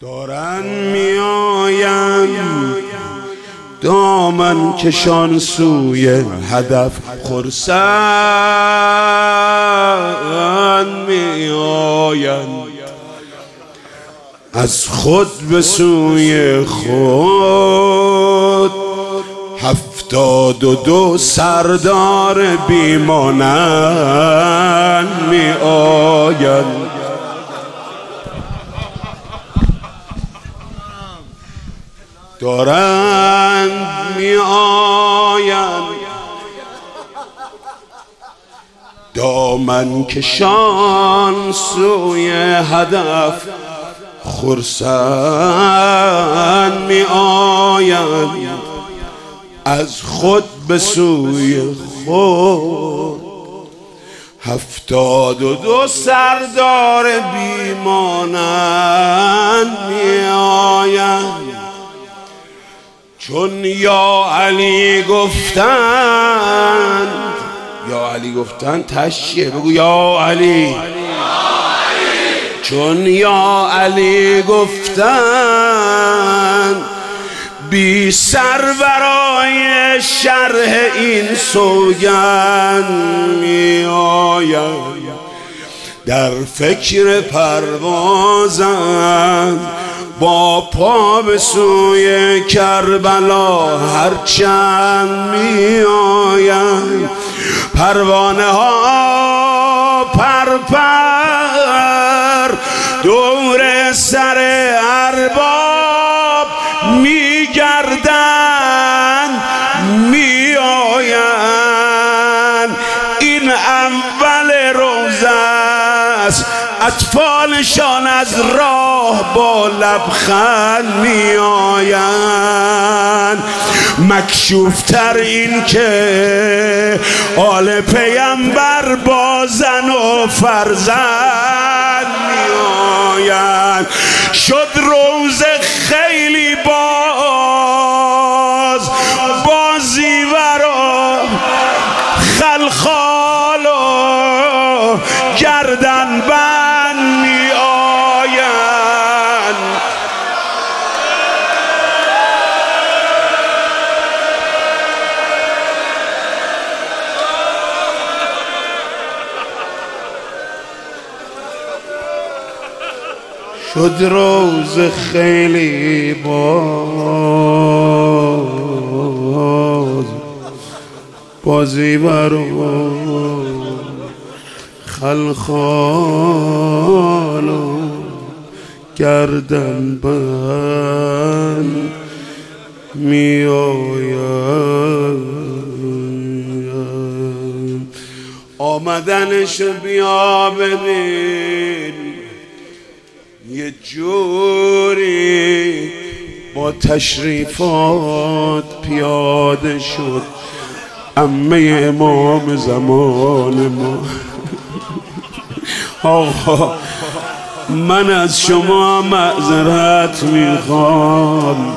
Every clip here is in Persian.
دارن میآیم دامن کشان سوی هدف، خرسند میآیند از خود به سوی خود. 72 سردار بیمانند میآیند. دارند میآیند دامن کشان سوی هدف، خرسند میآیند از خود به سوی خود. 72 سردار بیمانند میآیند چون یا علی گفتند. یا علی گفتند تشیه بگو یا علی. چون یا علی گفتند بی سر برای شرح این سوگند می آید. در فکر پروازند با پا به سوی کربلا هرچند می آیند. پروانه ها پرپر دور سر ارباب می گردند می آیند. این اول روزه است اطفالشان از راه با لبخند می آیند. مکشوفتر این که آل پیمبر با زن و فرزند می آیند. شد روز خیلی بازیور و خلخال و گردن بند می آیند. شد روز خیلی بازیور و خلخال و گردن بند می آید. آمدنش بیا ببین یه جوری با تشریفات پیاده شد عمه امام زمان ما. آقا من از شما معذرت میخوام.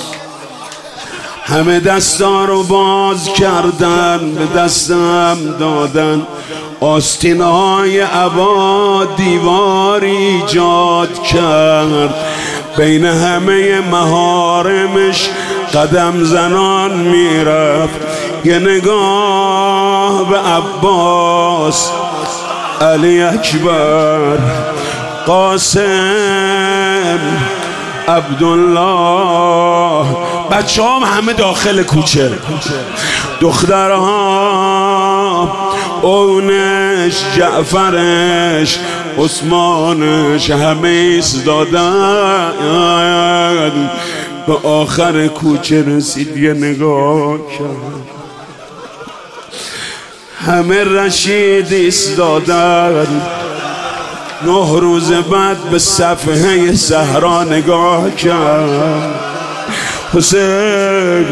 همه دستا رو باز کردن به دستم دادن. آستین‌های عبا دیواری ایجاد کرد. بین همه محارمش قدم زنان میرفت. یه نگاه به عباس، علی اکبر، قاسم، عبدالله، بچه هم همه داخل کوچه، دخترها، اونش، جعفرش، عثمانش، همه ایستادن. به آخر کوچه رسید یه نگاه کرد، همه رشید ایستادن. 9 روز بعد به صفحه صحرا نگاه کرد. حسین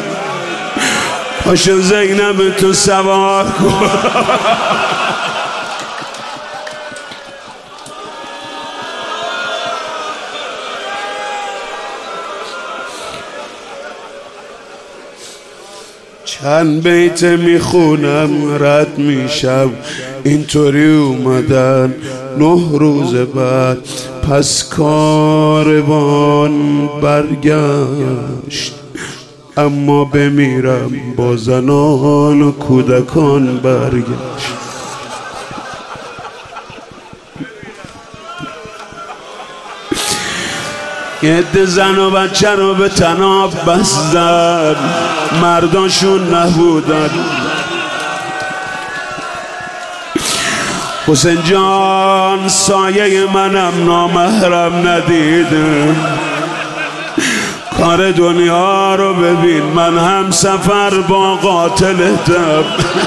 پاشو زینب تو سوار کن. چند بیت میخونم رد میشم. اینطوری اومدن 9 روز بعد پس کاروان برگشت، اما بمیرم با زنان و کودکان برگشت. یه عده زن و بچه رو به طناب بستن، مرداشون نبودن. حسین جان سایه منم نامحرم ندیده، کار دنیا رو ببین، من هم سفر با قاتلتم.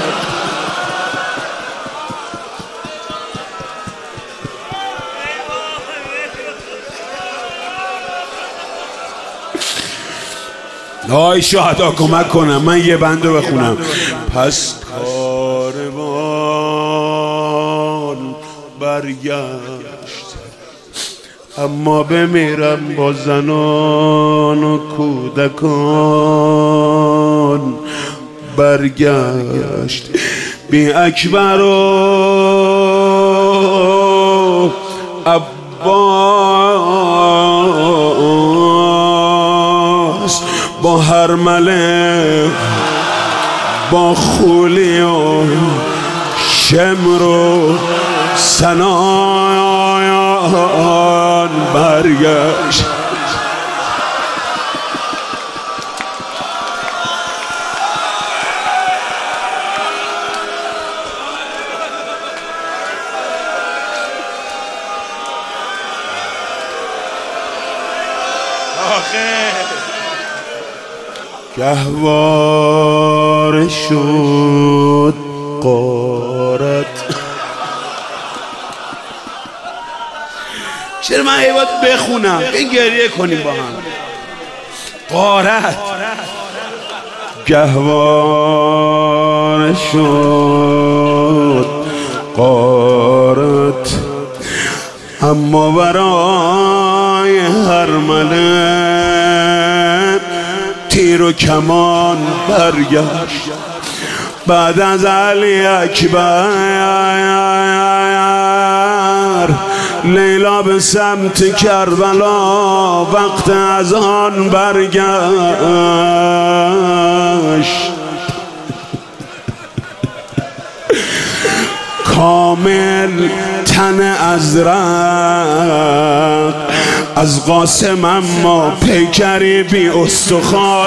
آی شهدا کمک کنم، من یه بند رو بخونم. پس کاروان برگشت، اما بمیرم با زنان و کودکان برگشت. بی اکبر و عباس، با هرمله، با خولی و شمر و سنان برگشت. گهواره شد غارت. چرا من عباد بخونم؟ این گریه کنیم با هم. غارت گهواره شد غارت، اما برای هرمله تیر و کمان برگشت. بعد از علی اکبر لیلا به سمت کربلا وقت از آن برگشت. کامل تن ازرق از قاسم، اما پیکری بی استخوان.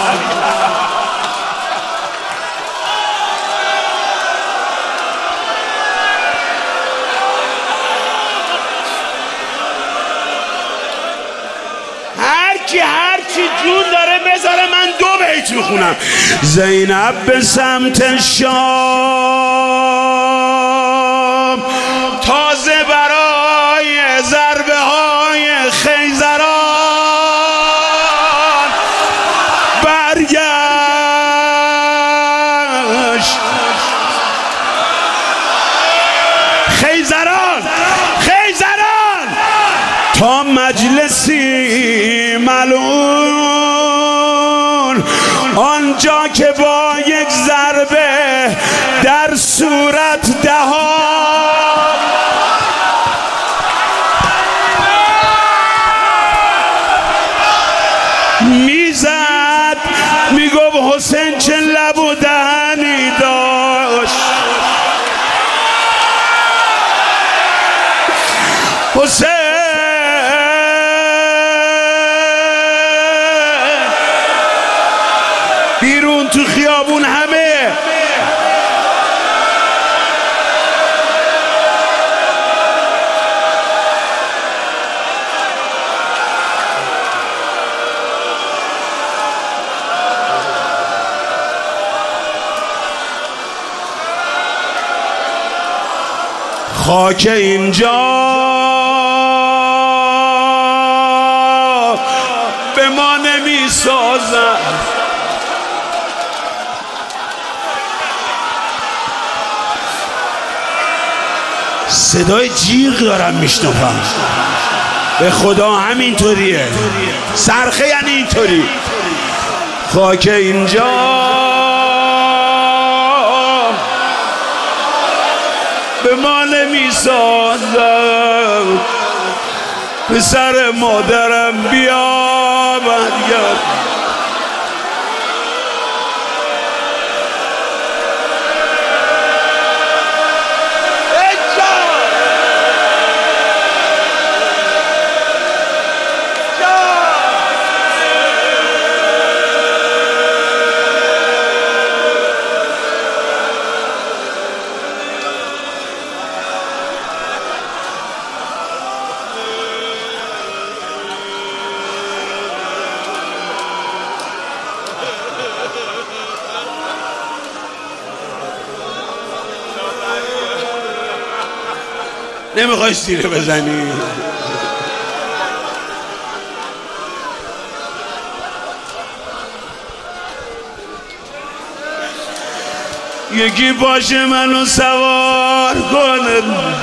هرچی جون داره بذاره، من 2 بیت میخونم. زینب به سمت شام تازه برای ضربه های خیزران برگشت. خیزران تا مجلسی ملعون، آنجا که با یک ضربه در صورت دهان میزد، میگفت حسین چه لب و دهنی داشت. حسین بیرون تو خیابون همه خاک اینجا به ما نمی سازد. صدای جیغ دارم میشنوم، به خدا همینطوریه، صرخه یعنی اینطوری. خاک اینجا به ما نمی سازد، پسر مادرم بیا برگرد. نمیخوای سیره بزنی؟ یکی باشه منو سوار کنه،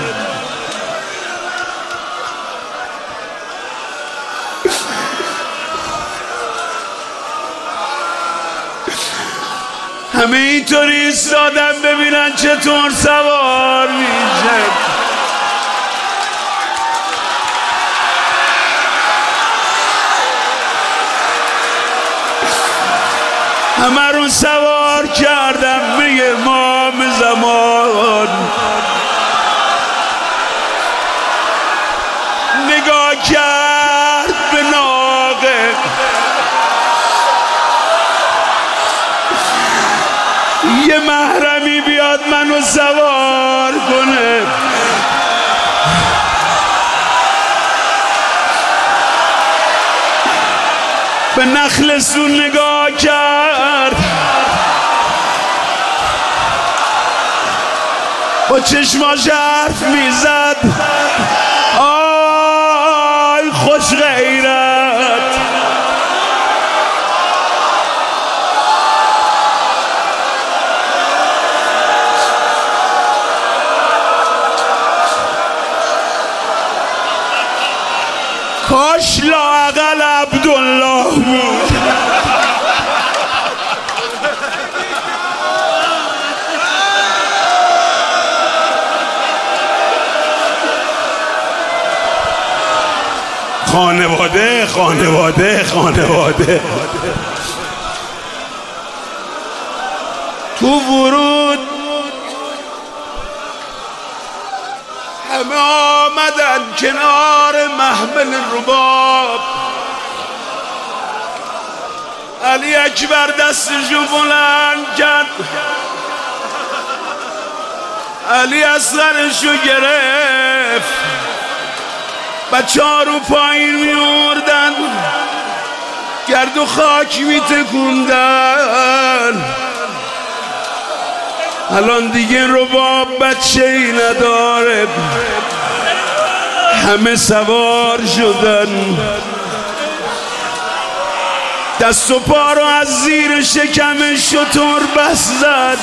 همه اینطوری ایستادن ببینن چطور سوار میشه. همه رو سوار کردم به امام زمان، نگاه کرد به ناقه، یه محرمی بیاد منو سوار کنه. به نخلستون نگاه کرد، با چشماش حرف میزد، آی خوش غیرت. کاش لااقل عبدالله بود. خانواده خانواده خانواده. تو ورود همه آمدن کنار محمل رباب. علی اکبر دستشو بلند کرد، علی اصغرشو گرفت، بچه ها رو پایین میوردن، گرد و خاک میتکوندن. الان دیگه رباب بچه ای نداره، همه سوار شدن. دست و پا رو از زیر شکم شتر بستن.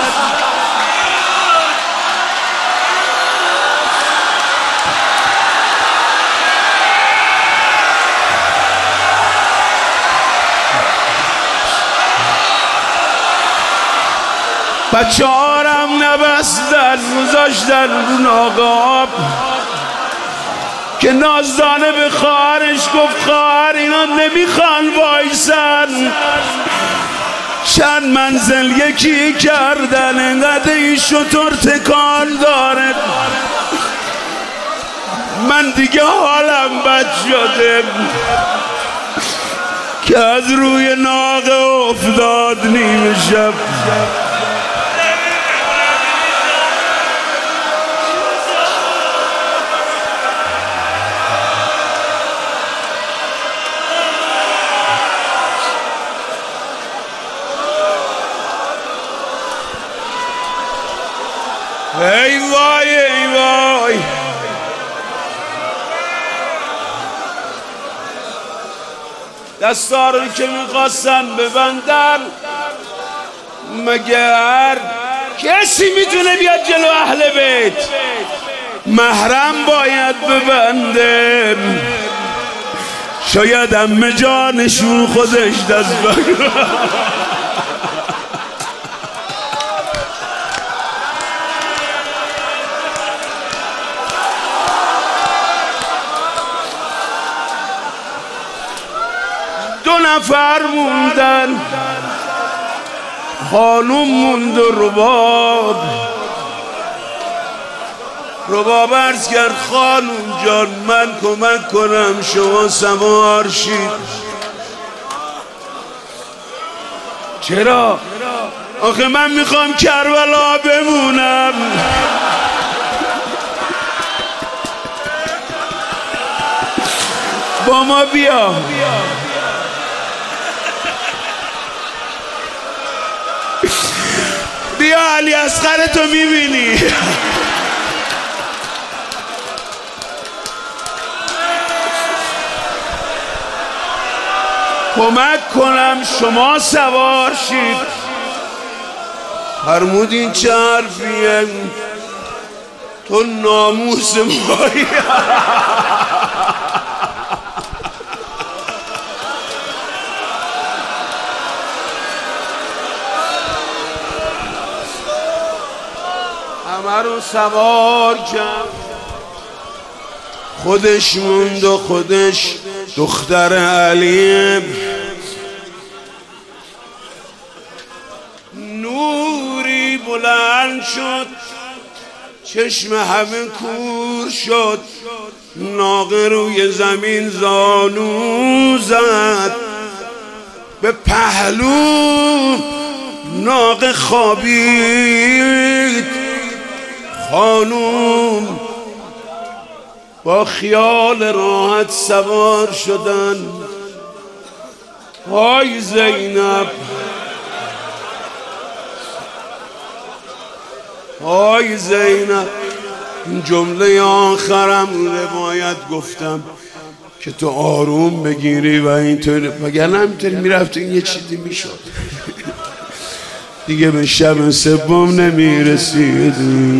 بچه هارم نبستن، گذاشتن رو ناقاب که نازدانه به خواهرش گفت خواهر اینا نمیخوان وایسن. چند منزل یکی کردن، انقدر این شتر تکان داره، من دیگه حالم بد شده که از روی ناقه افتاد نیمه شب. ای وای ای وای، دستا رو که میخواستن ببندن، مگر کسی میتونه بیاد جلو اهل بیت؟ محرم باید ببنده. شاید عمه جانشون خودش دست بگیره. 2 نفر موندن، خانوم موند و رباب عرض کرد خانوم جان من کمک کنم شما سوار شید. چرا؟ آخه من میخوام کربلا بمونم. با ما بیا. بیا علی اصغر تو میبینی. کمک کنم شما سوار شید. فرمود این چه حرفیه؟ تو ناموس مایی. همه رو سوار کرد، خودش موند و خودش دختر علی. نوری بلند شد، چشم همه کور شد، ناقه روی زمین زانو زد، به پهلو ناقه خوابید. خانوم با خیال راحت سوار شدن. های زینب، های زینب. این جمله آخرم روایت گفتم که تو آروم بگیری و اینطور، وگرنه همینطوری میرفت این یه چیزی میشد. دیگه به شب سوم نمیرسید.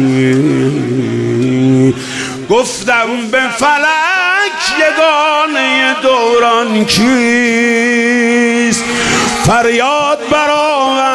گفتم به فلک یگانه دوران کیست، فریاد برآورد